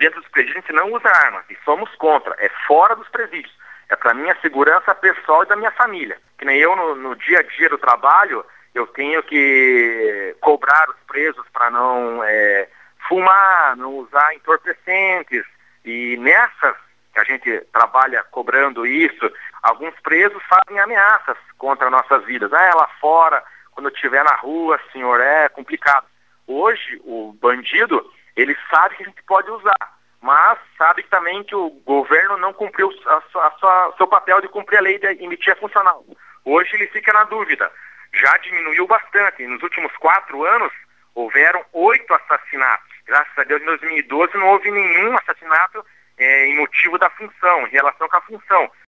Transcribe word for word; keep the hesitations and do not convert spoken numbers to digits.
dentro dos presídios a gente não usa arma, e somos contra, é fora dos presídios. É para minha segurança pessoal e da minha família. Que nem eu, no, no dia a dia do trabalho, eu tenho que cobrar os presos para não é, fumar, não usar entorpecentes. E nessas que a gente trabalha cobrando isso, alguns presos fazem ameaças contra nossas vidas. Ah, é lá fora, quando eu estiver na rua, senhor, é complicado. Hoje, o bandido, ele sabe que a gente pode usar, mas sabe também que o governo não cumpriu a sua, a sua, seu papel de cumprir a lei de emitir a funcional. Hoje ele fica na dúvida. Já diminuiu bastante. Nos últimos quatro anos, houveram oito assassinatos. Graças a Deus, em dois mil e doze não houve nenhum assassinato é, em motivo da função, em relação com a função.